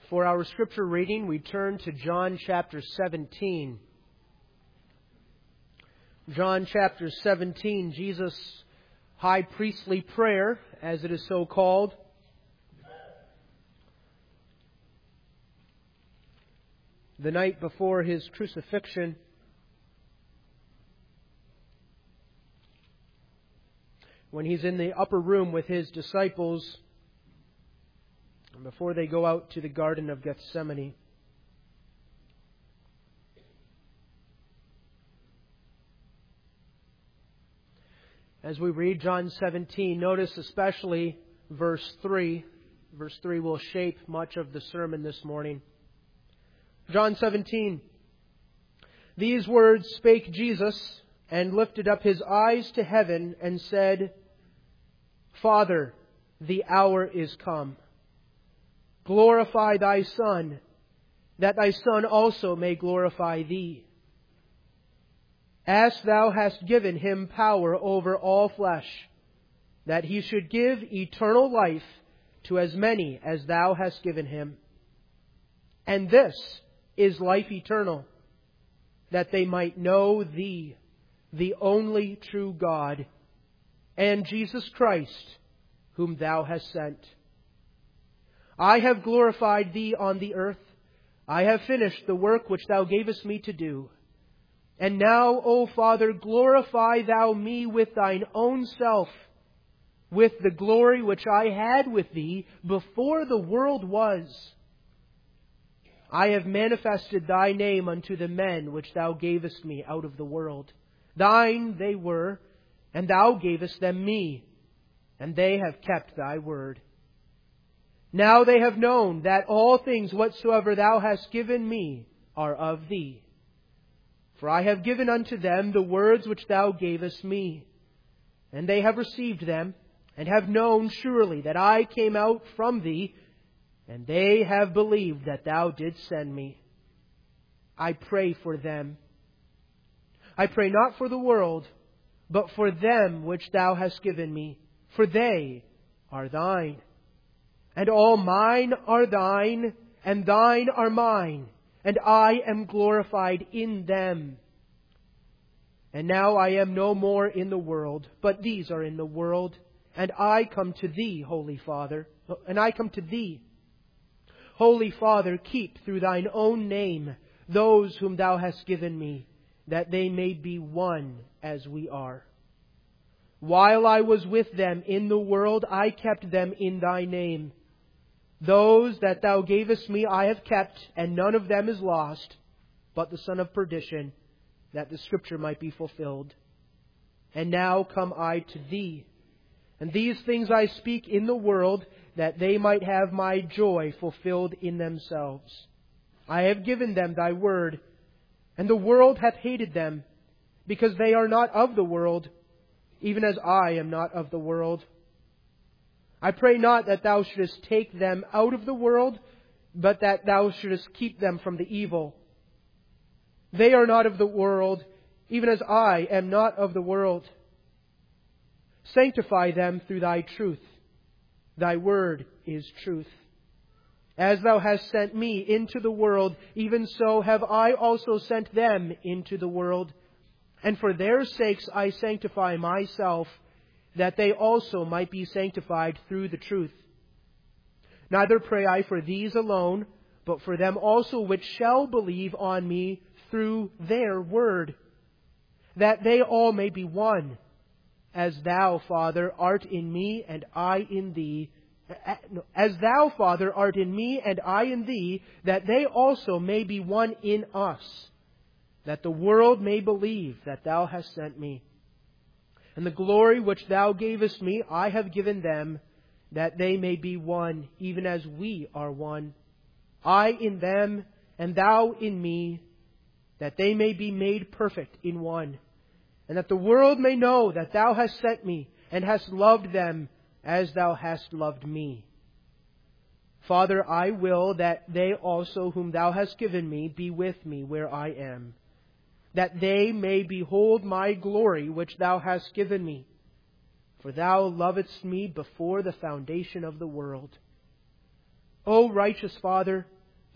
For our scripture reading, we turn to John chapter 17. John chapter 17, Jesus' high priestly prayer, as it is so called. The night before his crucifixion, when he's in the upper room with his disciples, before they go out to the Garden of Gethsemane. As we read John 17, notice especially verse 3. Verse 3 will shape much of the sermon this morning. John 17. These words spake Jesus, and lifted up his eyes to heaven, and said, Father, the hour is come. Glorify thy Son, that thy Son also may glorify thee. As thou hast given him power over all flesh, that he should give eternal life to as many as thou hast given him. And this is life eternal, that they might know thee, the only true God, and Jesus Christ, whom thou hast sent. I have glorified thee on the earth. I have finished the work which thou gavest me to do. And now, O Father, glorify thou me with thine own self, with the glory which I had with thee before the world was. I have manifested thy name unto the men which thou gavest me out of the world. Thine they were, and thou gavest them me, and they have kept thy word. Now they have known that all things whatsoever thou hast given me are of thee. For I have given unto them the words which thou gavest me, and they have received them, and have known surely that I came out from thee, and they have believed that thou didst send me. I pray for them. I pray not for the world, but for them which thou hast given me, for they are thine. And all mine are thine, and thine are mine, and I am glorified in them. And now I am no more in the world, but these are in the world, and I come to thee, Holy Father, and I come to thee. Holy Father, keep through thine own name those whom thou hast given me, that they may be one as we are. While I was with them in the world, I kept them in thy name. Those that thou gavest me I have kept, and none of them is lost, but the son of perdition, that the scripture might be fulfilled. And now come I to thee. And these things I speak in the world, that they might have my joy fulfilled in themselves. I have given them thy word, and the world hath hated them, because they are not of the world, even as I am not of the world. I pray not that thou shouldest take them out of the world, but that thou shouldest keep them from the evil. They are not of the world, even as I am not of the world. Sanctify them through thy truth. Thy word is truth. As thou hast sent me into the world, even so have I also sent them into the world. And for their sakes I sanctify myself, that they also might be sanctified through the truth. Neither pray I for these alone, but for them also which shall believe on me through their word, that they all may be one, as thou, Father, art in me and I in thee, as thou, Father, art in me and I in thee, that they also may be one in us, that the world may believe that thou hast sent me. And the glory which thou gavest me I have given them, that they may be one, even as we are one. I in them, and thou in me, that they may be made perfect in one. And that the world may know that thou hast sent me, and hast loved them as thou hast loved me. Father, I will that they also whom thou hast given me be with me where I am, that they may behold my glory which thou hast given me. For thou lovedst me before the foundation of the world. O righteous Father,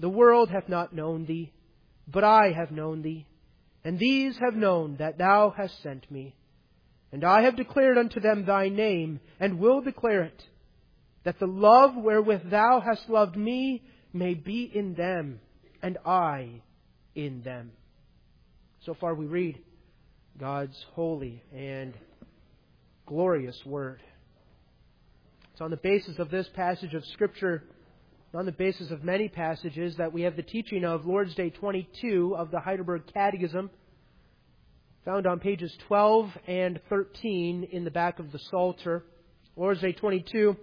The world hath not known Thee, but I have known Thee, and these have known that Thou hast sent me. And I have declared unto them Thy name, and will declare it, that the love wherewith Thou hast loved me may be in them, and I in them. So far we read God's holy and glorious Word. It's on the basis of this passage of Scripture, on the basis of many passages, that we have the teaching of Lord's Day 22 of the Heidelberg Catechism, found on pages 12 and 13 in the back of the Psalter. Lord's Day 22.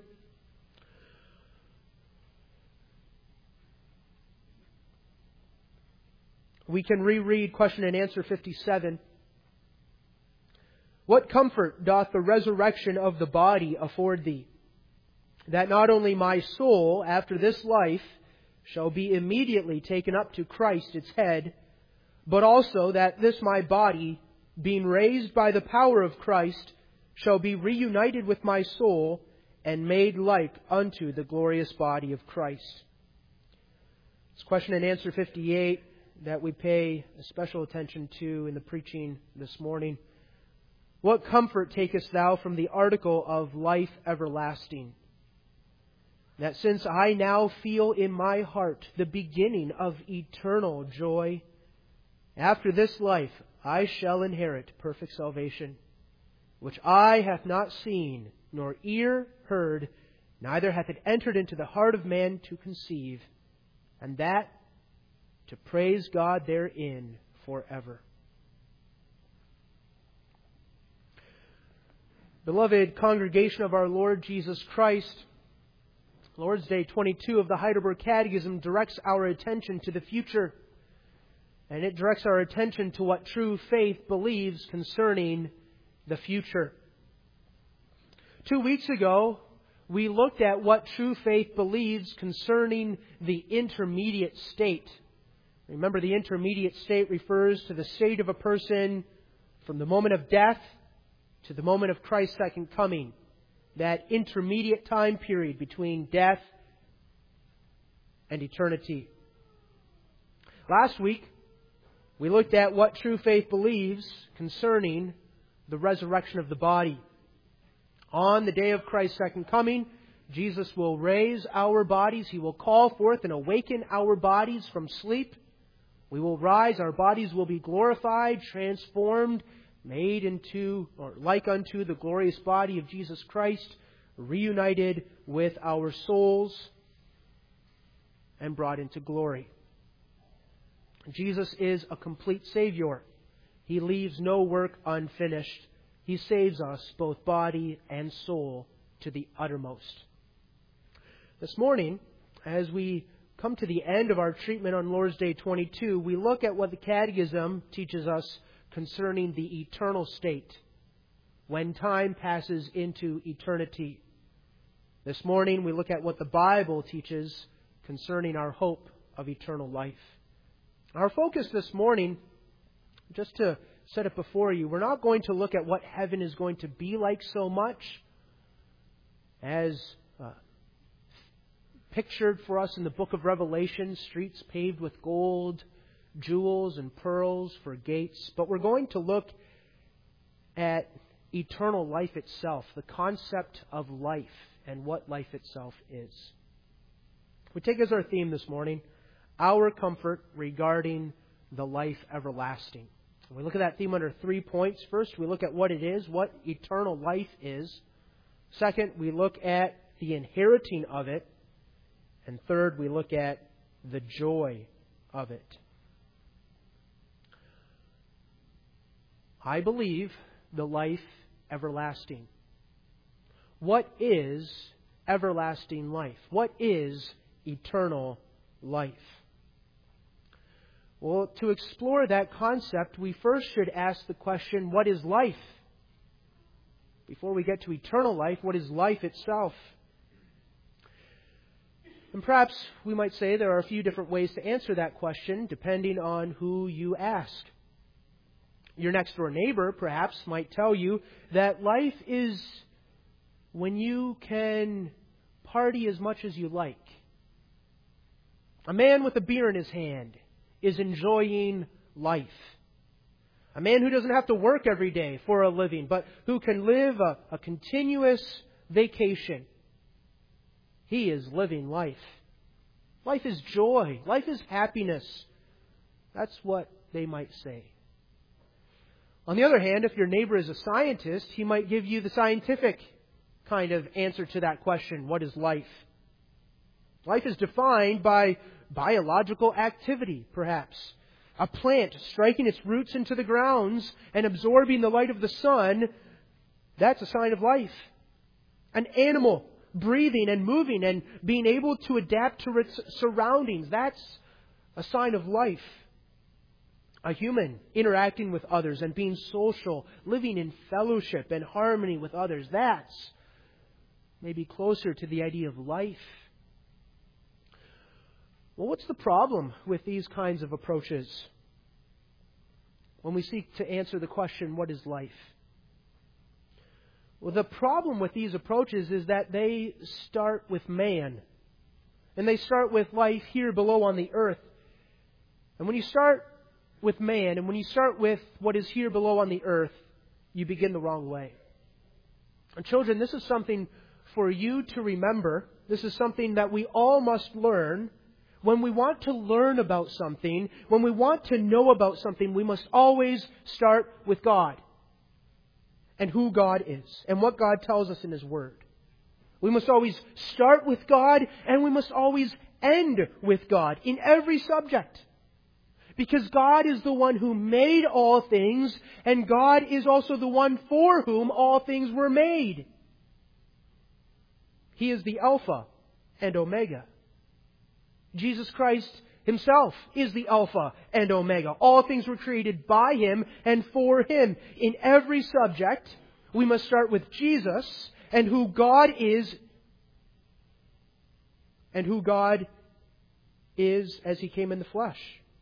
We can reread question and answer 57. What comfort doth the resurrection of the body afford thee? That not only my soul, after this life, shall be immediately taken up to Christ its head, but also that this my body, being raised by the power of Christ, shall be reunited with my soul, and made like unto the glorious body of Christ. It's question and answer 58 that we pay special attention to in the preaching this morning. What comfort takest thou from the article of life everlasting? That since I now feel in my heart the beginning of eternal joy, after this life I shall inherit perfect salvation, which eye hath not seen, nor ear heard, neither hath it entered into the heart of man to conceive, and that to praise God therein forever. Beloved congregation of our Lord Jesus Christ, Lord's Day 22 of the Heidelberg Catechism directs our attention to the future, and it directs our attention to what true faith believes concerning the future. 2 weeks ago, we looked at what true faith believes concerning the intermediate state. Remember, the intermediate state refers to the state of a person from the moment of death to the moment of Christ's second coming. That intermediate time period between death and eternity. Last week, we looked at what true faith believes concerning the resurrection of the body. On the day of Christ's second coming, Jesus will raise our bodies. He will call forth and awaken our bodies from sleep. We will rise. Our bodies will be glorified, transformed, made into, or like unto, the glorious body of Jesus Christ, reunited with our souls and brought into glory. Jesus is a complete Savior. He leaves no work unfinished. He saves us, both body and soul, to the uttermost. This morning, as we come to the end of our treatment on Lord's Day 22, we look at what the Catechism teaches us concerning the eternal state, when time passes into eternity. This morning we look at what the Bible teaches concerning our hope of eternal life. Our focus this morning, just to set it before you, we're not going to look at what heaven is going to be like so much as pictured for us in the book of Revelation, streets paved with gold, jewels and pearls for gates. But we're going to look at eternal life itself, the concept of life and what life itself is. We take as our theme this morning, our comfort regarding the life everlasting. We look at that theme under 3 points. First, we look at what it is, what eternal life is. Second, we look at the inheriting of it. And third, we look at the joy of it. I believe the life everlasting. What is everlasting life? What is eternal life? Well, to explore that concept, we first should ask the question, what is life? Before we get to eternal life, what is life itself? And perhaps we might say there are a few different ways to answer that question, depending on who you ask. Your next door neighbor perhaps might tell you that life is when you can party as much as you like. A man with a beer in his hand is enjoying life. A man who doesn't have to work every day for a living, but who can live a continuous vacation. He is living life. Life is joy. Life is happiness. That's what they might say. On the other hand, if your neighbor is a scientist, he might give you the scientific kind of answer to that question, what is life? Life is defined by biological activity, perhaps. A plant striking its roots into the grounds and absorbing the light of the sun, that's a sign of life. An animal breathing and moving and being able to adapt to its surroundings, that's a sign of life. A human interacting with others and being social, living in fellowship and harmony with others, that's maybe closer to the idea of life. Well, what's the problem with these kinds of approaches when we seek to answer the question, what is life? Well, the problem with these approaches is that they start with man. And they start with life here below on the earth. And when you start with man, and when you start with what is here below on the earth, you begin the wrong way. And children, this is something for you to remember. This is something that we all must learn. When we want to learn about something, when we want to know about something, we must always start with God and who God is and what God tells us in His Word. We must always start with God and we must always end with God in every subject. Because God is the one who made all things and God is also the one for whom all things were made. He is the Alpha and Omega. Jesus Christ Himself is the Alpha and Omega. All things were created by Him and for Him. In every subject, we must start with Jesus and who God is as He came in the flesh.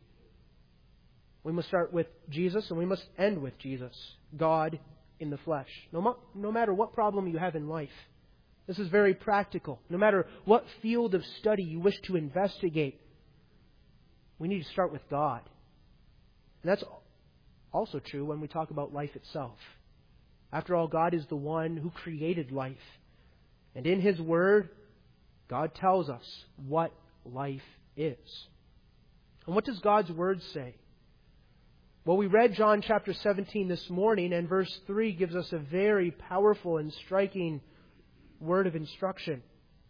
We must start with Jesus and we must end with Jesus, God in the flesh. No matter what problem you have in life, this is very practical. No matter what field of study you wish to investigate, we need to start with God. And that's also true when we talk about life itself. After all, God is the one who created life. And in His Word, God tells us what life is. And what does God's Word say? Well, we read John chapter 17 this morning, and verse 3 gives us a very powerful and striking word of instruction.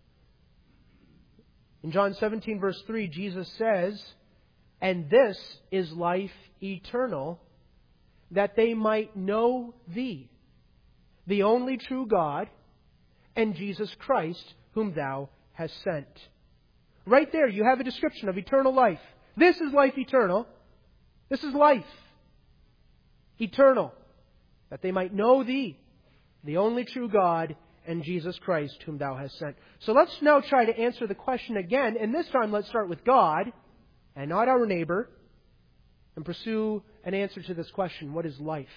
In John 17 verse 3, Jesus says, "And this is life eternal, that they might know Thee, the only true God, and Jesus Christ, whom Thou hast sent." Right there, you have a description of eternal life. This is life eternal. This is life eternal, that they might know Thee, the only true God, and Jesus Christ, whom Thou hast sent. So let's now try to answer the question again, and this time let's start with God, and not our neighbor, and pursue an answer to this question, what is life?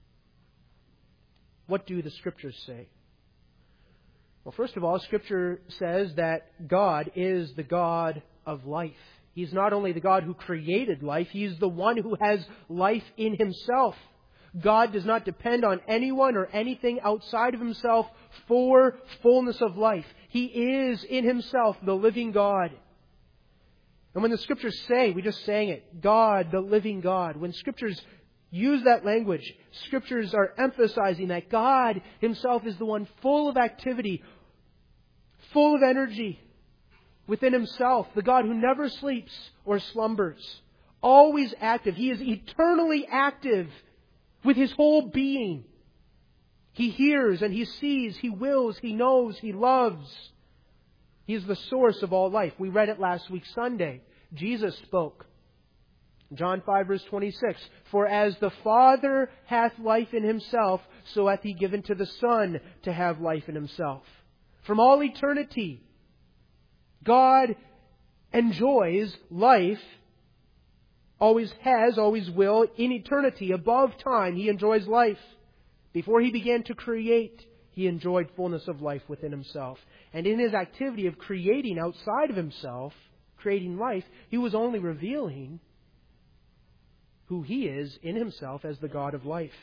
What do the Scriptures say? Well, first of all, Scripture says that God is the God of life. He's not only the God who created life, He's the one who has life in Himself. God does not depend on anyone or anything outside of Himself for fullness of life. He is in Himself the living God. And when the Scriptures say, we just sang it, God, the living God. When Scriptures use that language, Scriptures are emphasizing that God Himself is the one full of activity, full of energy within Himself. The God who never sleeps or slumbers. Always active. He is eternally active with His whole being. He hears and He sees, He wills, He knows, He loves. He is the source of all life. We read it last week Sunday. Jesus spoke. John 5 verse 26. "For as the Father hath life in Himself, so hath He given to the Son to have life in Himself." From all eternity, God enjoys life, always has, always will, in eternity, above time. He enjoys life. Before He began to create, He enjoyed fullness of life within Himself. And in His activity of creating outside of Himself, creating life, He was only revealing who He is in Himself as the God of life.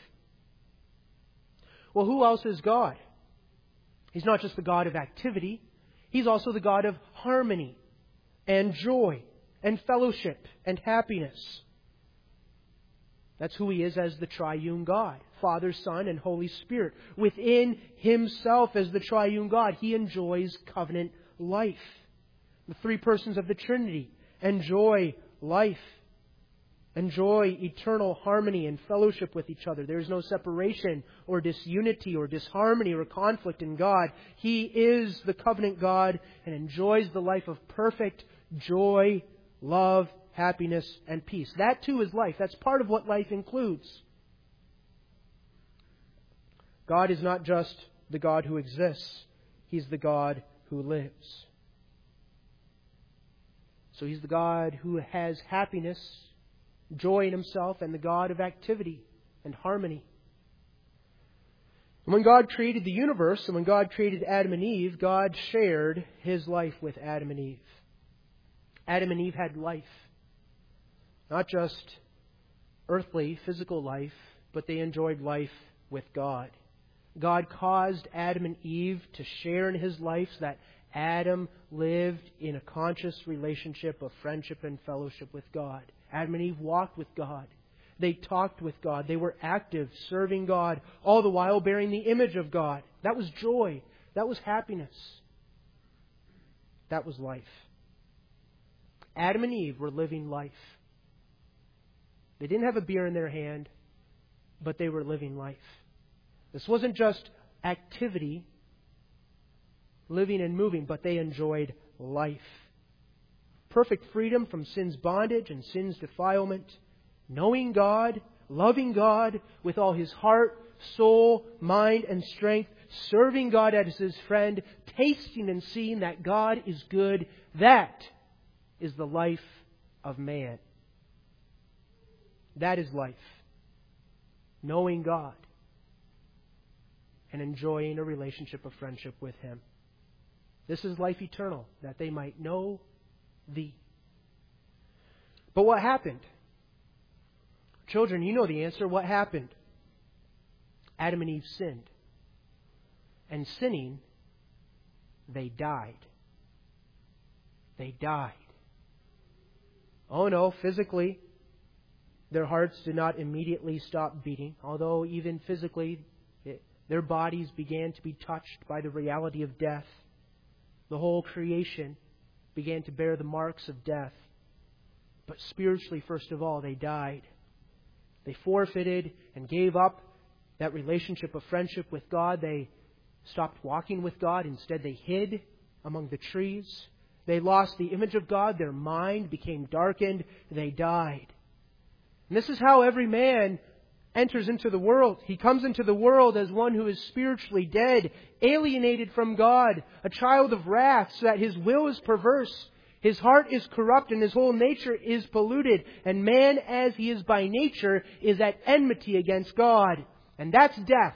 Well, who else is God? He's not just the God of activity. He's also the God of harmony and joy and fellowship and happiness. That's who He is as the triune God, Father, Son, and Holy Spirit. Within Himself as the triune God, He enjoys covenant life. The three persons of the Trinity enjoy life, enjoy eternal harmony and fellowship with each other. There is no separation or disunity or disharmony or conflict in God. He is the covenant God and enjoys the life of perfect joy, love, happiness, and peace. That too is life. That's part of what life includes. God is not just the God who exists. He's the God who lives. So He's the God who has happiness, joy in Himself, and the God of activity and harmony. And when God created the universe, and when God created Adam and Eve, God shared His life with Adam and Eve. Adam and Eve had life. Not just earthly, physical life, but they enjoyed life with God. God caused Adam and Eve to share in His life so that Adam lived in a conscious relationship of friendship and fellowship with God. Adam and Eve walked with God. They talked with God. They were active, serving God, all the while bearing the image of God. That was joy. That was happiness. That was life. Adam and Eve were living life. They didn't have a beer in their hand, but they were living life. This wasn't just activity, living and moving, but they enjoyed life. Perfect freedom from sin's bondage and sin's defilement, knowing God, loving God with all his heart, soul, mind, and strength, serving God as His friend, tasting and seeing that God is good. That is the life of man. That is life. Knowing God and enjoying a relationship of friendship with Him. This is life eternal, that they might know Thee. But what happened? Children, you know the answer. What happened? Adam and Eve sinned. And sinning, they died. They died. Oh no, physically, their hearts did not immediately stop beating, although even physically, their bodies began to be touched by the reality of death. The whole creation began to bear the marks of death. But spiritually, first of all, they died. They forfeited and gave up that relationship of friendship with God. They stopped walking with God. Instead, they hid among the trees. They lost the image of God. Their mind became darkened. They died. And this is how every man enters into the world. He comes into the world as one who is spiritually dead, alienated from God, a child of wrath, so that his will is perverse, his heart is corrupt, and his whole nature is polluted. And man, as he is by nature, is at enmity against God. And that's death.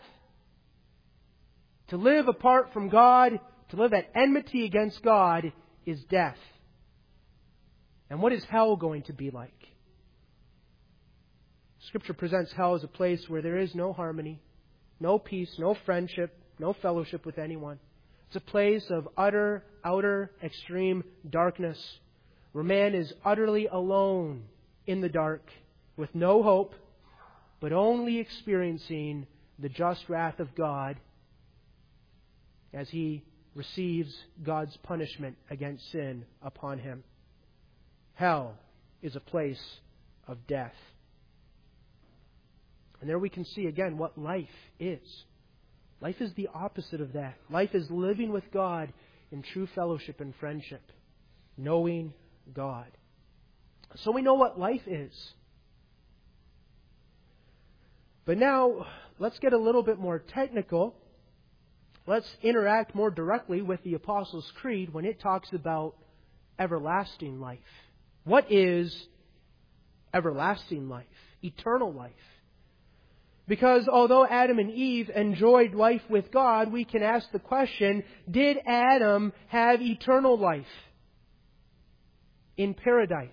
To live apart from God, to live at enmity against God, is death. And what is hell going to be like? Scripture presents hell as a place where there is no harmony, no peace, no friendship, no fellowship with anyone. It's a place of utter, outer, extreme darkness, where man is utterly alone in the dark, with no hope, but only experiencing the just wrath of God as he receives God's punishment against sin upon him. Hell is a place of death. And there we can see again what life is. Life is the opposite of that. Life is living with God in true fellowship and friendship, knowing God. So we know what life is. But now, let's get a little bit more technical. Let's interact more directly with the Apostles' Creed when it talks about everlasting life. What is everlasting life? Eternal life. Because although Adam and Eve enjoyed life with God, we can ask the question, did Adam have eternal life? in paradise?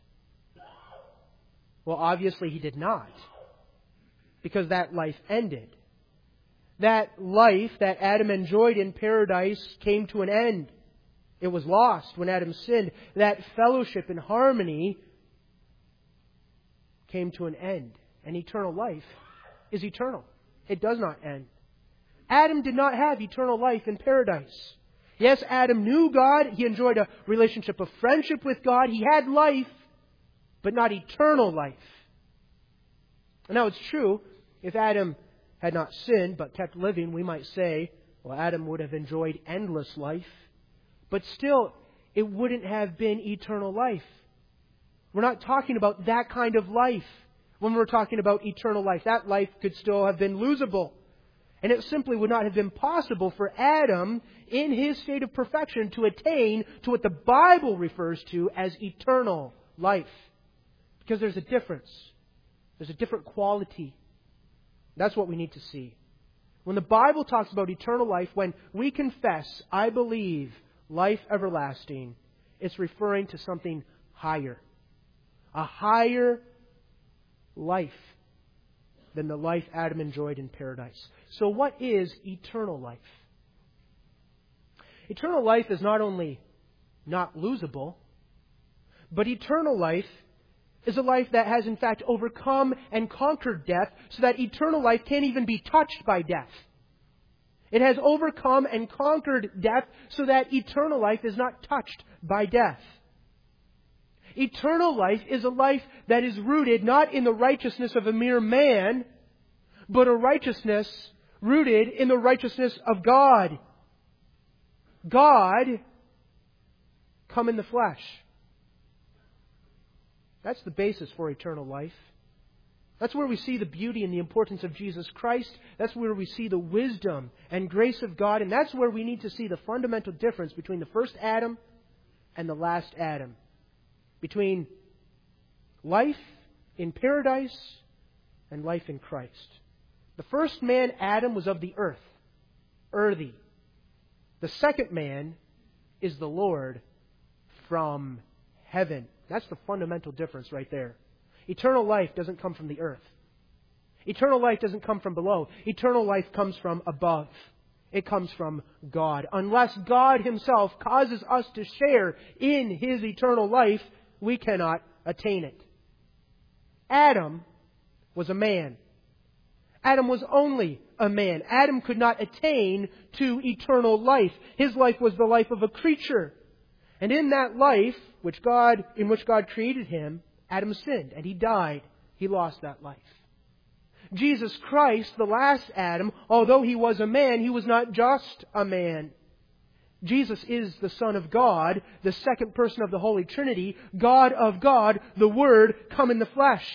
Well, obviously he did not, because that life ended. That life that Adam enjoyed in paradise came to an end. It was lost when Adam sinned. That fellowship and harmony came to an end. And eternal life is eternal. It does not end. Adam did not have eternal life in paradise. Yes, Adam knew God. He enjoyed a relationship of friendship with God. He had life, but not eternal life. Now it's true, if Adam had not sinned but kept living, we might say, well, Adam would have enjoyed endless life. But still, it wouldn't have been eternal life. We're not talking about that kind of life when we're talking about eternal life. That life could still have been losable. And it simply would not have been possible for Adam, in his state of perfection, to attain to what the Bible refers to as eternal life. Because there's a difference. There's a different quality. That's what we need to see. When the Bible talks about eternal life, when we confess, I believe, life everlasting, it's referring to something higher. A higher life than the life Adam enjoyed in paradise. So what is eternal life? Eternal life is not only not losable, but eternal life is a life that has in fact overcome and conquered death, so that eternal life can't even be touched by death. It has overcome and conquered death, so that eternal life is not touched by death. Eternal life is a life that is rooted not in the righteousness of a mere man, but a righteousness rooted in the righteousness of God. God come in the flesh. That's the basis for eternal life. That's where we see the beauty and the importance of Jesus Christ. That's where we see the wisdom and grace of God. And that's where we need to see the fundamental difference between the first Adam and the last Adam. Between life in paradise and life in Christ. The first man, Adam, was of the earth, earthy. The second man is the Lord from heaven. That's the fundamental difference right there. Eternal life doesn't come from the earth. Eternal life doesn't come from below. Eternal life comes from above. It comes from God. Unless God Himself causes us to share in His eternal life, we cannot attain it. Adam was a man. Adam was only a man. Adam could not attain to eternal life. His life was the life of a creature. And in that life, in which God created him, Adam sinned and he died. He lost that life. Jesus Christ, the last Adam, although He was a man, He was not just a man. Jesus is the Son of God, the second person of the Holy Trinity, God of God, the Word come in the flesh.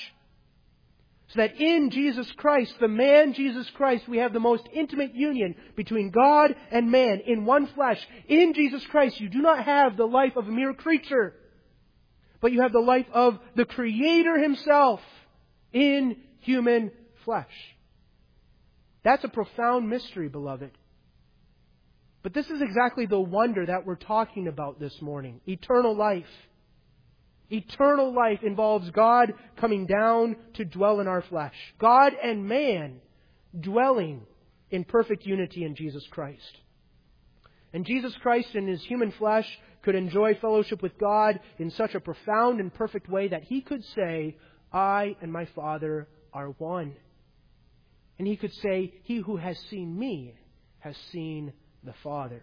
So that in Jesus Christ, the man Jesus Christ, we have the most intimate union between God and man in one flesh. In Jesus Christ, you do not have the life of a mere creature, but you have the life of the Creator Himself in human flesh. That's a profound mystery, beloved. But this is exactly the wonder that we're talking about this morning. Eternal life. Eternal life involves God coming down to dwell in our flesh. God and man dwelling in perfect unity in Jesus Christ. And Jesus Christ in His human flesh could enjoy fellowship with God in such a profound and perfect way that He could say, I and my Father are one. And He could say, He who has seen me has seen the Father.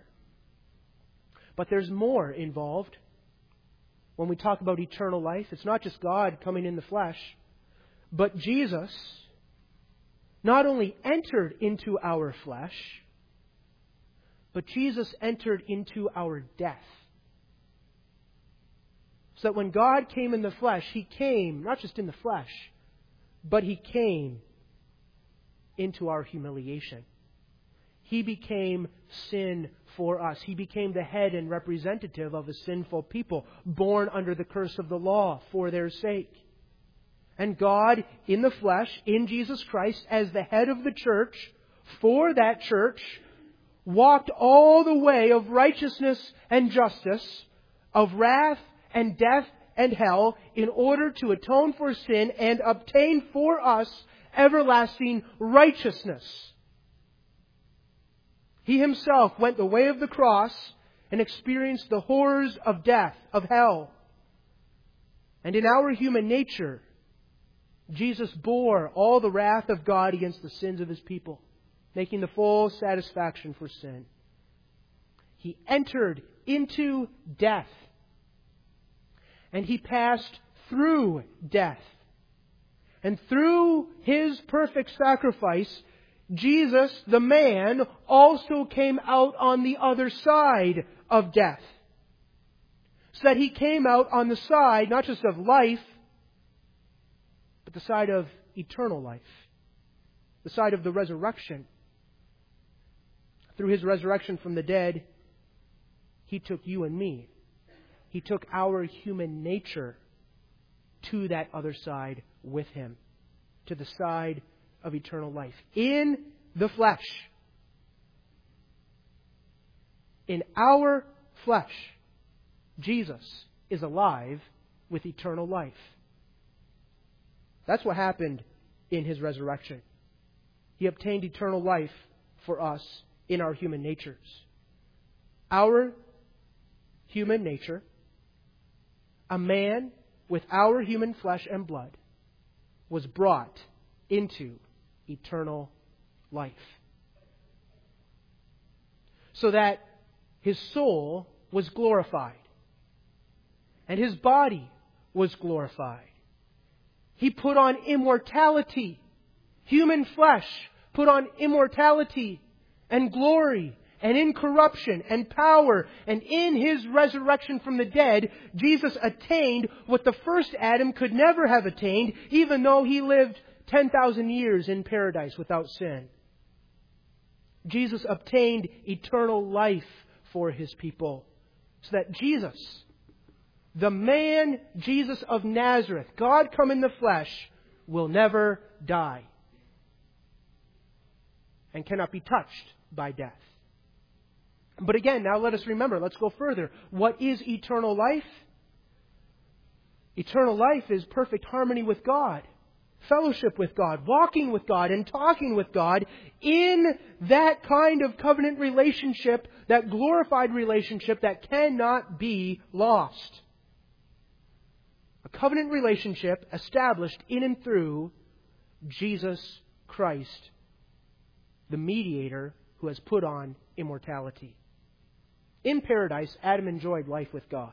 But there's more involved. When we talk about eternal life, it's not just God coming in the flesh, but Jesus not only entered into our flesh, but Jesus entered into our death. So that when God came in the flesh, He came not just in the flesh, but He came into our humiliation. He became sin for us. He became the head and representative of a sinful people, born under the curse of the law for their sake. And God, in the flesh, in Jesus Christ, as the head of the church, for that church, walked all the way of righteousness and justice, of wrath and death and hell in order to atone for sin and obtain for us everlasting righteousness. He Himself went the way of the cross and experienced the horrors of death, of hell. And in our human nature, Jesus bore all the wrath of God against the sins of His people, making the full satisfaction for sin. He entered into death, and He passed through death. And through His perfect sacrifice, Jesus, the man, also came out on the other side of death. So that He came out on the side, not just of life, but the side of eternal life. The side of the resurrection. Through His resurrection from the dead, He took you and me. He took our human nature to that other side with Him. To the side of eternal life. In the flesh. In our flesh, Jesus is alive with eternal life. That's what happened in His resurrection. He obtained eternal life for us in our human natures. Our human nature, a man with our human flesh and blood, was brought into eternal life. So that His soul was glorified. And His body was glorified. He put on immortality. Human flesh put on immortality and glory and incorruption and power. And in His resurrection from the dead, Jesus attained what the first Adam could never have attained, even though he lived 10,000 years in paradise without sin. Jesus obtained eternal life for His people. So that Jesus, the man Jesus of Nazareth, God come in the flesh, will never die. And cannot be touched by death. But again, now let us remember, let's go further. What is eternal life? Eternal life is perfect harmony with God. Fellowship with God, walking with God, and talking with God in that kind of covenant relationship, that glorified relationship that cannot be lost. A covenant relationship established in and through Jesus Christ, the mediator who has put on immortality. In paradise, Adam enjoyed life with God.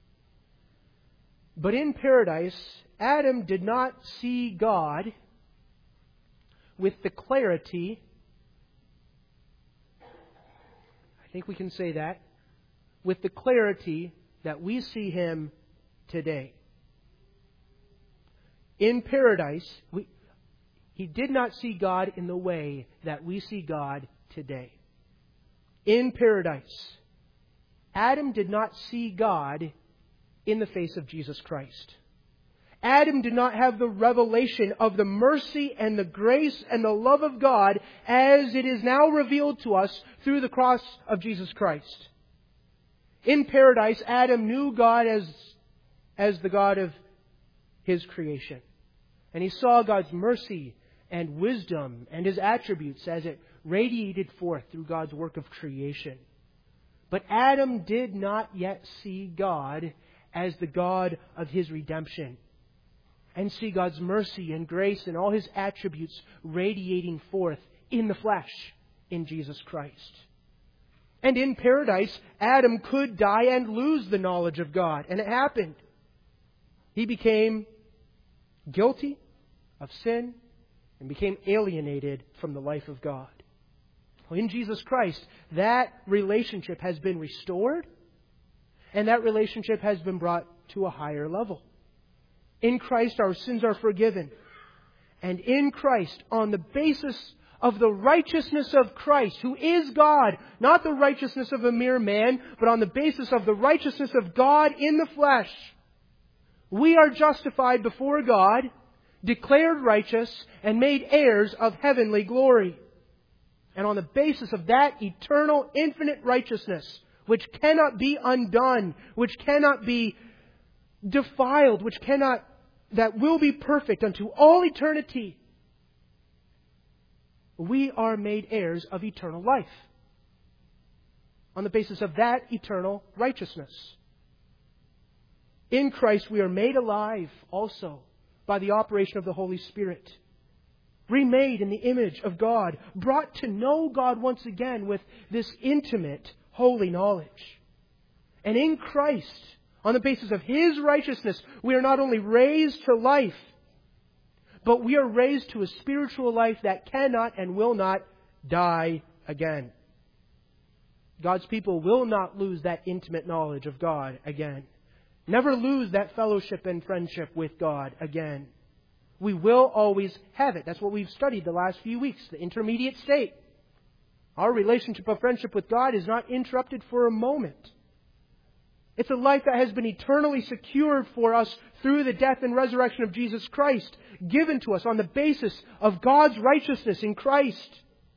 But in paradise, Adam did not see God with the clarity, I think we can say that, with the clarity that we see Him today. In paradise, he did not see God in the way that we see God today. In paradise, Adam did not see God in the face of Jesus Christ. Adam did not have the revelation of the mercy and the grace and the love of God as it is now revealed to us through the cross of Jesus Christ. In paradise, Adam knew God as the God of his creation. And he saw God's mercy and wisdom and His attributes as it radiated forth through God's work of creation. But Adam did not yet see God as the God of his redemption, and see God's mercy and grace and all His attributes radiating forth in the flesh in Jesus Christ. And in paradise, Adam could die and lose the knowledge of God. And it happened. He became guilty of sin and became alienated from the life of God. Well, in Jesus Christ, that relationship has been restored, and that relationship has been brought to a higher level. In Christ, our sins are forgiven. And in Christ, on the basis of the righteousness of Christ, who is God, not the righteousness of a mere man, but on the basis of the righteousness of God in the flesh, we are justified before God, declared righteous, and made heirs of heavenly glory. And on the basis of that eternal, infinite righteousness, which cannot be undone, which cannot be defiled, that will be perfect unto all eternity. We are made heirs of eternal life on the basis of that eternal righteousness. In Christ we are made alive also by the operation of the Holy Spirit. Remade in the image of God, brought to know God once again with this intimate, holy knowledge. And in Christ, on the basis of His righteousness, we are not only raised to life, but we are raised to a spiritual life that cannot and will not die again. God's people will not lose that intimate knowledge of God again. Never lose that fellowship and friendship with God again. We will always have it. That's what we've studied the last few weeks, the intermediate state. Our relationship of friendship with God is not interrupted for a moment. It's a life that has been eternally secured for us through the death and resurrection of Jesus Christ, given to us on the basis of God's righteousness in Christ.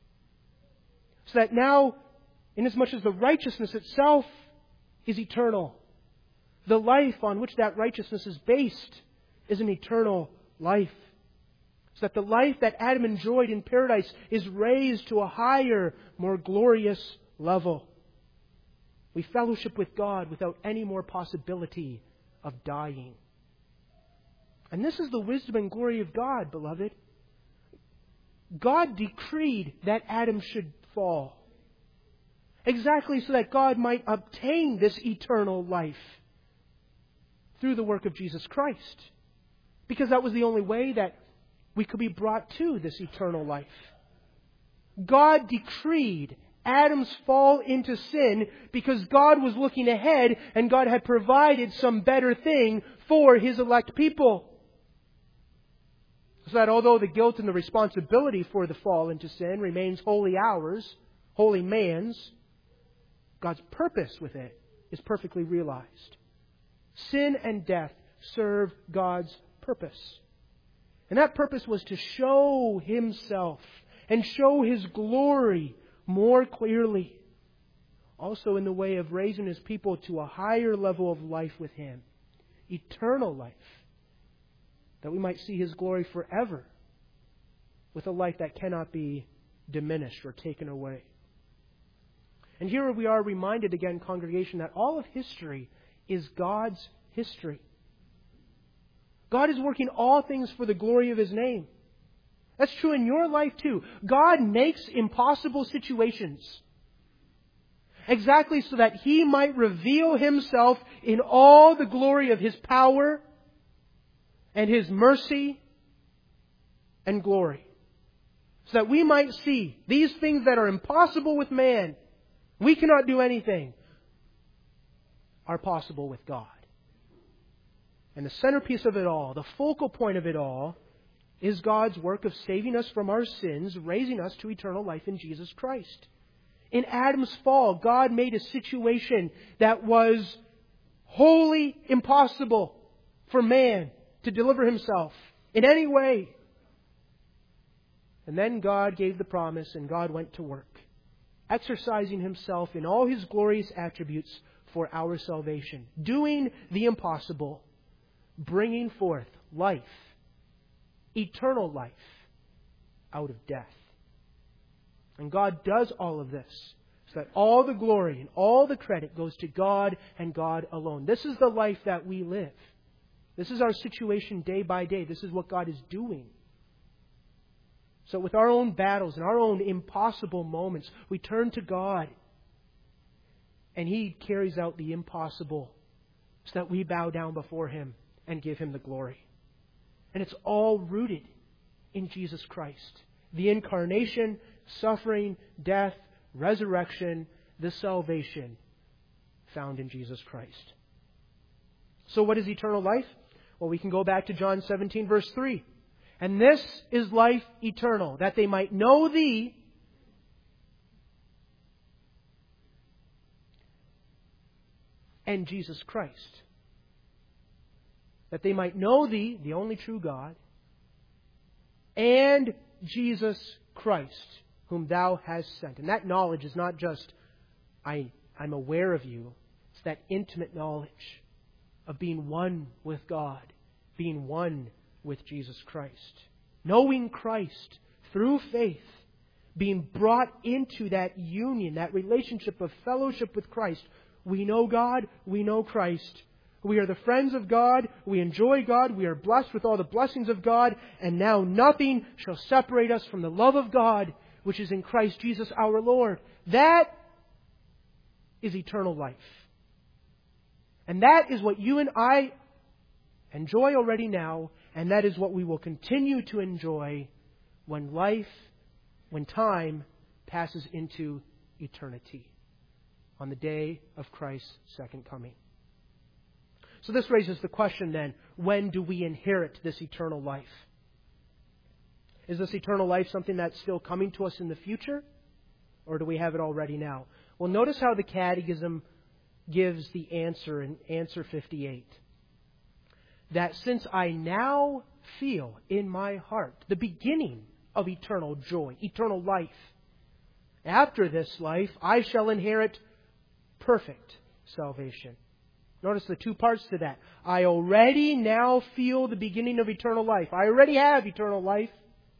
So that now, inasmuch as the righteousness itself is eternal, the life on which that righteousness is based is an eternal life. So that the life that Adam enjoyed in paradise is raised to a higher, more glorious level. We fellowship with God without any more possibility of dying. And this is the wisdom and glory of God, beloved. God decreed that Adam should fall, exactly so that God might obtain this eternal life through the work of Jesus Christ. Because that was the only way that we could be brought to this eternal life. God decreed Adam's fall into sin because God was looking ahead and God had provided some better thing for His elect people. So that although the guilt and the responsibility for the fall into sin remains wholly ours, wholly man's, God's purpose with it is perfectly realized. Sin and death serve God's purpose. And that purpose was to show Himself and show His glory more clearly. Also in the way of raising His people to a higher level of life with Him. Eternal life. That we might see His glory forever. With a life that cannot be diminished or taken away. And here we are reminded again, congregation, that all of history is God's history. God is working all things for the glory of His name. That's true in your life too. God makes impossible situations exactly so that He might reveal Himself in all the glory of His power and His mercy and glory. So that we might see these things that are impossible with man, we cannot do anything, are possible with God. And the centerpiece of it all, the focal point of it all, is God's work of saving us from our sins, raising us to eternal life in Jesus Christ. In Adam's fall, God made a situation that was wholly impossible for man to deliver himself in any way. And then God gave the promise and God went to work, exercising Himself in all His glorious attributes for our salvation, doing the impossible, bringing forth life, eternal life, out of death. And God does all of this so that all the glory and all the credit goes to God and God alone. This is the life that we live. This is our situation day by day. This is what God is doing. So with our own battles and our own impossible moments, we turn to God. And He carries out the impossible so that we bow down before Him and give Him the glory. And it's all rooted in Jesus Christ. The incarnation, suffering, death, resurrection, the salvation found in Jesus Christ. So what is eternal life? Well, we can go back to John 17, verse 3. And this is life eternal, that they might know Thee, and Jesus Christ. That they might know Thee, the only true God, and Jesus Christ, whom Thou hast sent. And that knowledge is not just, I'm aware of You. It's that intimate knowledge of being one with God, being one with Jesus Christ. Knowing Christ through faith, being brought into that union, that relationship of fellowship with Christ. We know God, we know Christ. We are the friends of God, we enjoy God, we are blessed with all the blessings of God, and now nothing shall separate us from the love of God, which is in Christ Jesus our Lord. That is eternal life. And that is what you and I enjoy already now, and that is what we will continue to enjoy when time passes into eternity, on the day of Christ's second coming. So this raises the question then, when do we inherit this eternal life? Is this eternal life something that's still coming to us in the future? Or do we have it already now? Well, notice how the Catechism gives the answer in answer 58. That since I now feel in my heart the beginning of eternal joy, eternal life, after this life I shall inherit perfect salvation. Notice the two parts to that. I already now feel the beginning of eternal life. I already have eternal life.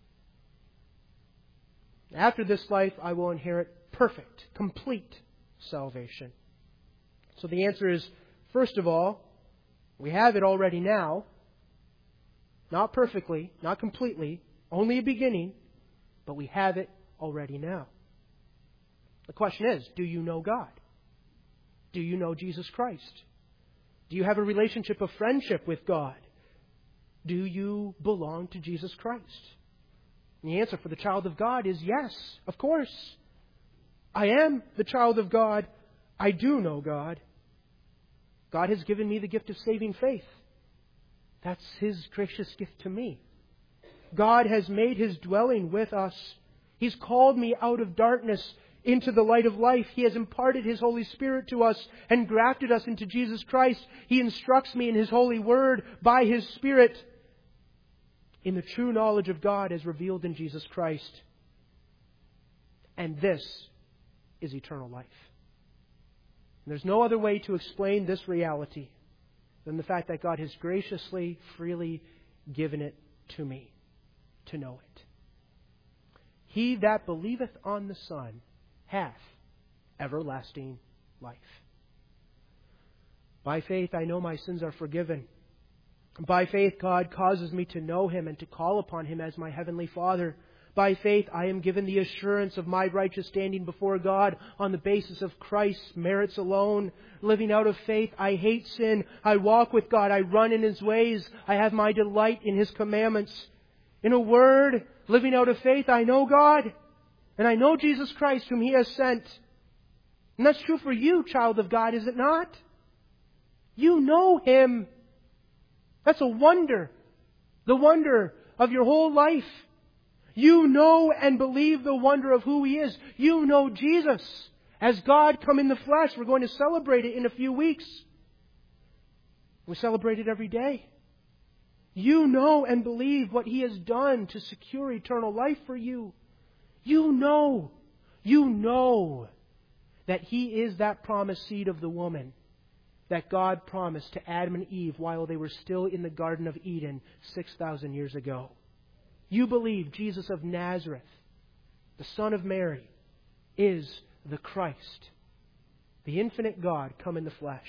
After this life, I will inherit perfect, complete salvation. So the answer is, first of all, we have it already now. Not perfectly, not completely, only a beginning, but we have it already now. The question is, do you know God? Do you know Jesus Christ? Do you have a relationship of friendship with God? Do you belong to Jesus Christ? And the answer for the child of God is yes, of course. I am the child of God. I do know God. God has given me the gift of saving faith. That's His gracious gift to me. God has made His dwelling with us. He's called me out of darkness into the light of life. He has imparted His Holy Spirit to us and grafted us into Jesus Christ. He instructs me in His holy word by His Spirit in the true knowledge of God as revealed in Jesus Christ. And this is eternal life. And there's no other way to explain this reality than the fact that God has graciously, freely given it to me to know it. He that believeth on the Son hath everlasting life. By faith I know my sins are forgiven. By faith God causes me to know Him and to call upon Him as my heavenly Father. By faith I am given the assurance of my righteous standing before God on the basis of Christ's merits alone. Living out of faith, I hate sin. I walk with God. I run in His ways. I have my delight in His commandments. In a word, living out of faith, I know God. And I know Jesus Christ whom He has sent. And that's true for you, child of God, is it not? You know Him. That's a wonder. The wonder of your whole life. You know and believe the wonder of who He is. You know Jesus as God come in the flesh. We're going to celebrate it in a few weeks. We celebrate it every day. You know and believe what He has done to secure eternal life for you. You know that He is that promised seed of the woman that God promised to Adam and Eve while they were still in the Garden of Eden 6,000 years ago. You believe Jesus of Nazareth, the Son of Mary, is the Christ, the infinite God come in the flesh.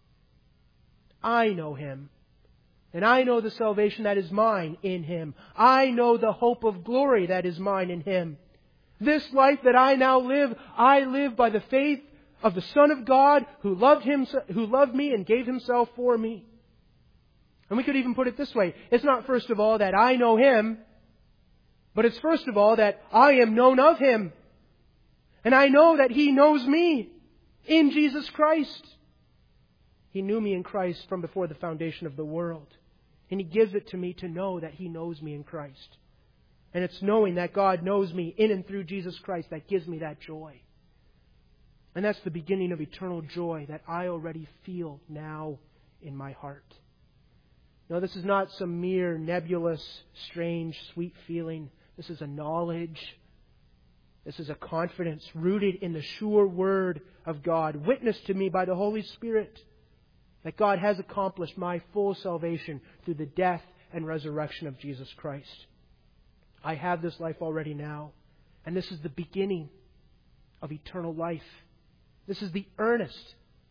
I know Him, and I know the salvation that is mine in Him. I know the hope of glory that is mine in Him. This life that I now live, I live by the faith of the Son of God who loved me and gave Himself for me. And we could even put it this way. It's not first of all that I know Him, but it's first of all that I am known of Him. And I know that He knows me in Jesus Christ. He knew me in Christ from before the foundation of the world. And He gives it to me to know that He knows me in Christ. And it's knowing that God knows me in and through Jesus Christ that gives me that joy. And that's the beginning of eternal joy that I already feel now in my heart. No, this is not some mere nebulous, strange, sweet feeling. This is a knowledge. This is a confidence rooted in the sure Word of God, witnessed to me by the Holy Spirit, that God has accomplished my full salvation through the death and resurrection of Jesus Christ. I have this life already now, and this is the beginning of eternal life. This is the earnest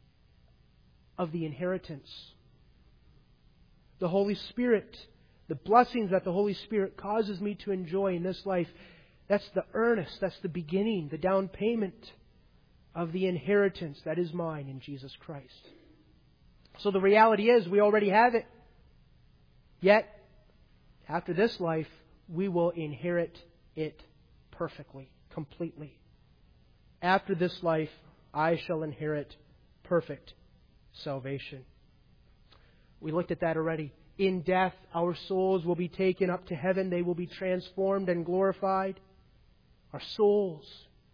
of the inheritance. The Holy Spirit, the blessings that the Holy Spirit causes me to enjoy in this life, that's the earnest, that's the beginning, the down payment of the inheritance that is mine in Jesus Christ. So the reality is, we already have it. Yet, after this life, we will inherit it perfectly, completely. After this life, I shall inherit perfect salvation. We looked at that already. In death, our souls will be taken up to heaven. They will be transformed and glorified. Our souls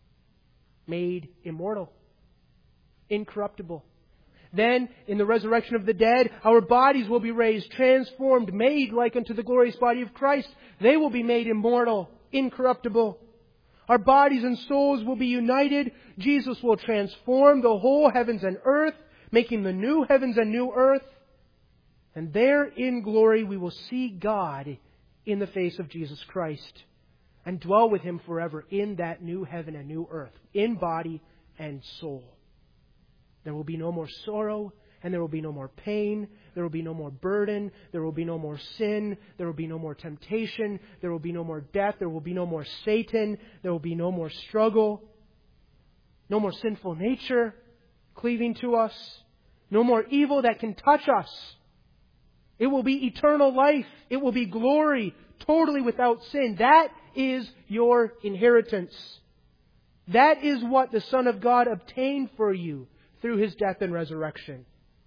made immortal, incorruptible. Then, in the resurrection of the dead, our bodies will be raised, transformed, made like unto the glorious body of Christ. They will be made immortal, incorruptible. Our bodies and souls will be united. Jesus will transform the whole heavens and earth, making the new heavens and new earth. And there in glory we will see God in the face of Jesus Christ and dwell with Him forever in that new heaven and new earth, in body and soul. There will be no more sorrow, and there will be no more pain. There will be no more burden. There will be no more sin. There will be no more temptation. There will be no more death. There will be no more Satan. There will be no more struggle. No more sinful nature cleaving to us. No more evil that can touch us. It will be eternal life. It will be glory, totally without sin. That is your inheritance. That is what the Son of God obtained for you through His death and resurrection.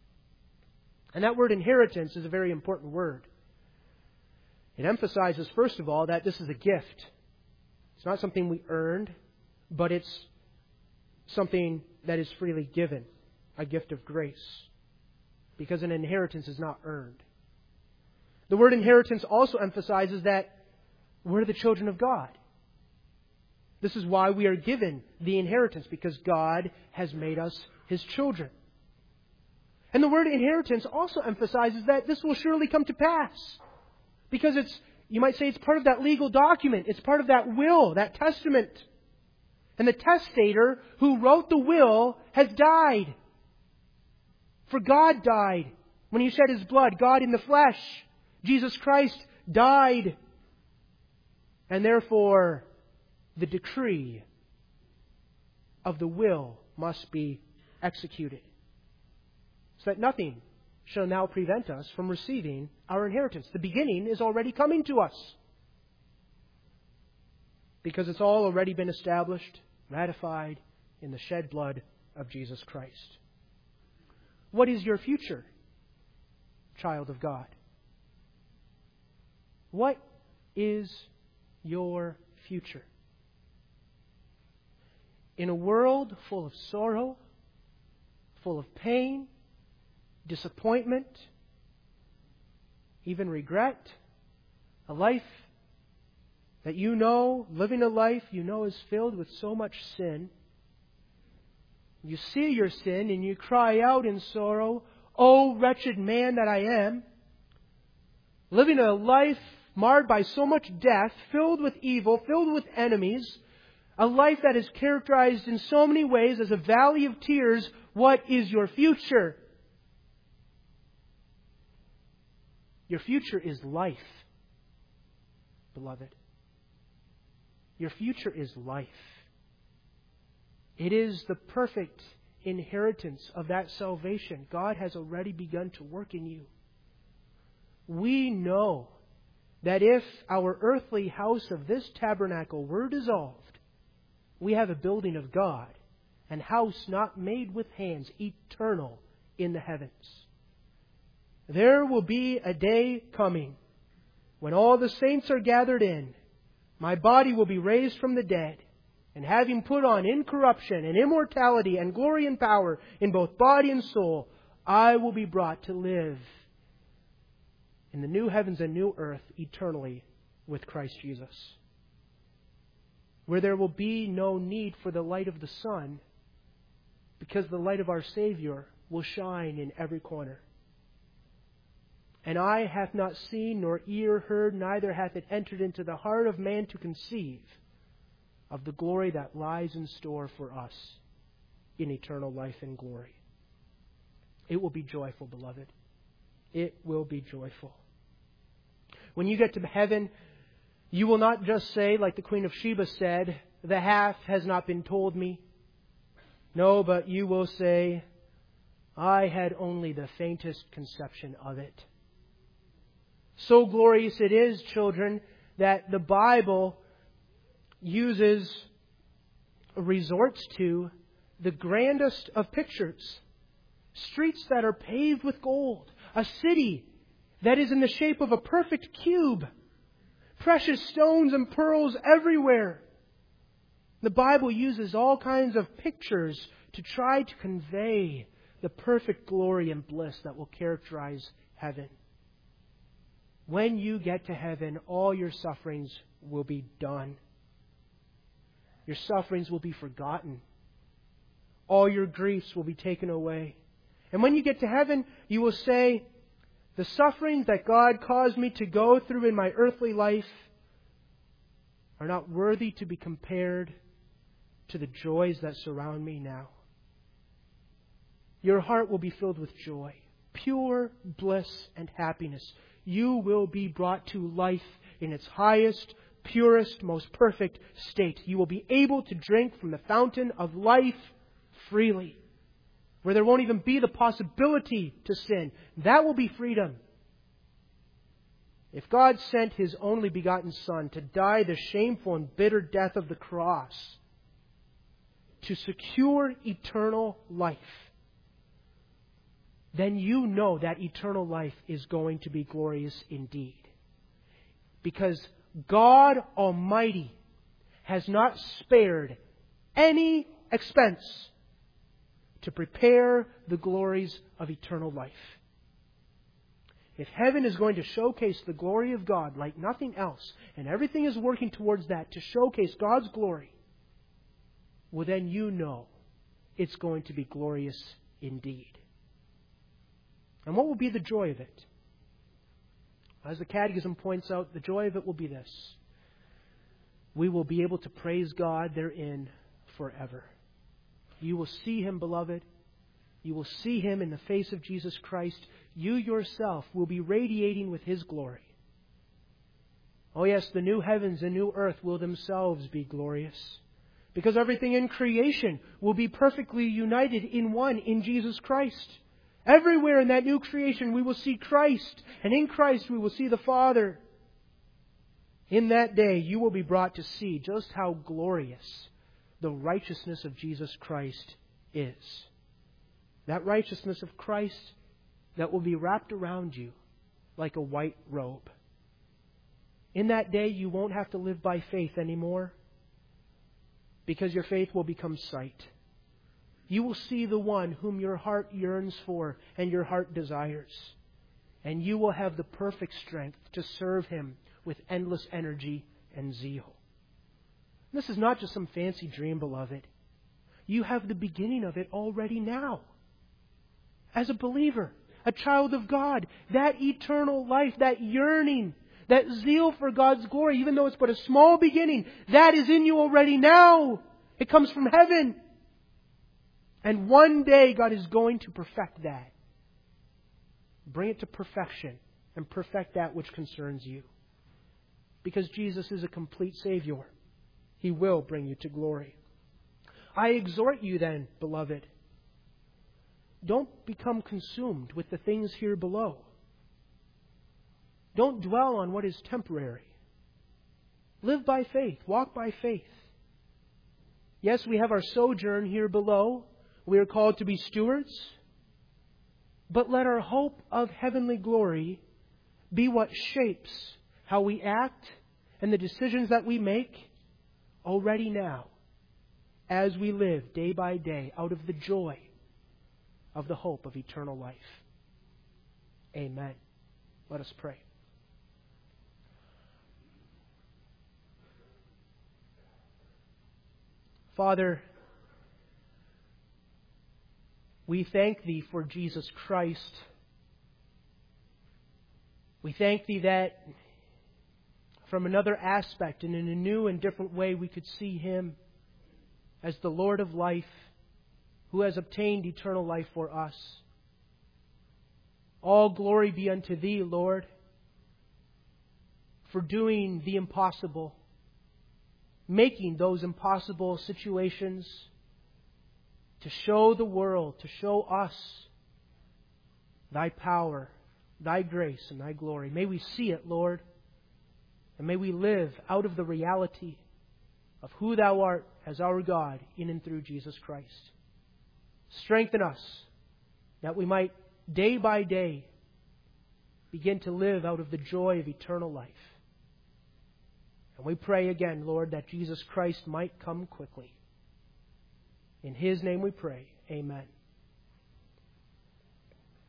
And that word inheritance is a very important word. It emphasizes, first of all, that this is a gift. It's not something we earned, but it's something that is freely given, a gift of grace. Because an inheritance is not earned. The word inheritance also emphasizes that we're the children of God. This is why we are given the inheritance, because God has made us His children. And the word inheritance also emphasizes that this will surely come to pass. Because you might say it's part of that legal document. It's part of that will, that testament. And the testator who wrote the will has died. For God died when He shed His blood. God in the flesh. Jesus Christ died. And therefore, the decree of the will must be executed, so that nothing shall now prevent us from receiving our inheritance. The beginning is already coming to us, because it's all already been established, ratified in the shed blood of Jesus Christ. What is your future, child of God? What is your future? In a world full of sorrow, full of pain, disappointment, even regret, a life that living a life is filled with so much sin. You see your sin and you cry out in sorrow, "Oh, wretched man that I am," living a life marred by so much death, filled with evil, filled with enemies, a life that is characterized in so many ways as a valley of tears. What is your future? Your future is life, beloved. Your future is life. It is the perfect inheritance of that salvation. God has already begun to work in you. We know that if our earthly house of this tabernacle were dissolved, we have a building of God, and house not made with hands, eternal in the heavens. There will be a day coming when all the saints are gathered in. My body will be raised from the dead, and having put on incorruption and immortality and glory and power in both body and soul, I will be brought to live in the new heavens and new earth eternally with Christ Jesus, where there will be no need for the light of the sun, because the light of our Savior will shine in every corner. And eye hath not seen, nor ear heard, neither hath it entered into the heart of man to conceive of the glory that lies in store for us in eternal life and glory. It will be joyful, beloved. It will be joyful. When you get to heaven, you will not just say, like the Queen of Sheba said, the half has not been told me. No, but you will say, I had only the faintest conception of it. So glorious it is, children, that the Bible resorts to the grandest of pictures. Streets that are paved with gold. A city that is in the shape of a perfect cube. Precious stones and pearls everywhere. The Bible uses all kinds of pictures to try to convey the perfect glory and bliss that will characterize heaven. When you get to heaven, all your sufferings will be done. Your sufferings will be forgotten. All your griefs will be taken away. And when you get to heaven, you will say, the sufferings that God caused me to go through in my earthly life are not worthy to be compared to the joys that surround me now. Your heart will be filled with joy, pure bliss and happiness. You will be brought to life in its highest, purest, most perfect state. You will be able to drink from the fountain of life freely, where there won't even be the possibility to sin. That will be freedom. If God sent His only begotten Son to die the shameful and bitter death of the cross to secure eternal life, then you know that eternal life is going to be glorious indeed. Because God Almighty has not spared any expense to prepare the glories of eternal life. If heaven is going to showcase the glory of God like nothing else, and everything is working towards that to showcase God's glory, well then you know it's going to be glorious indeed. And what will be the joy of it? As the Catechism points out, the joy of it will be this. We will be able to praise God therein forever. You will see Him, beloved. You will see Him in the face of Jesus Christ. You yourself will be radiating with His glory. Oh yes, the new heavens and new earth will themselves be glorious. Because everything in creation will be perfectly united in one, in Jesus Christ. Everywhere in that new creation we will see Christ, and in Christ we will see the Father. In that day you will be brought to see just how glorious the righteousness of Jesus Christ is. That righteousness of Christ that will be wrapped around you like a white robe. In that day you won't have to live by faith anymore, because your faith will become sight. You will see the one whom your heart yearns for and your heart desires. And you will have the perfect strength to serve Him with endless energy and zeal. This is not just some fancy dream, beloved. You have the beginning of it already now. As a believer, a child of God, that eternal life, that yearning, that zeal for God's glory, even though it's but a small beginning, that is in you already now. It comes from heaven. And one day God is going to perfect that. Bring it to perfection and perfect that which concerns you. Because Jesus is a complete Savior. He will bring you to glory. I exhort you then, beloved, don't become consumed with the things here below. Don't dwell on what is temporary. Live by faith. Walk by faith. Yes, we have our sojourn here below. We are called to be stewards. But let our hope of heavenly glory be what shapes how we act and the decisions that we make already now, as we live day by day out of the joy of the hope of eternal life. Amen. Let us pray. Father, We thank Thee for Jesus Christ. We thank Thee that from another aspect and in a new and different way we could see Him as the Lord of life, who has obtained eternal life for us. All glory be unto Thee, Lord, for doing the impossible, making those impossible situations to show the world, to show us Thy power, Thy grace, and Thy glory. May we see it, Lord, and may we live out of the reality of who Thou art as our God in and through Jesus Christ. Strengthen us that we might day by day begin to live out of the joy of eternal life. And we pray again, Lord, that Jesus Christ might come quickly. In His name we pray. Amen.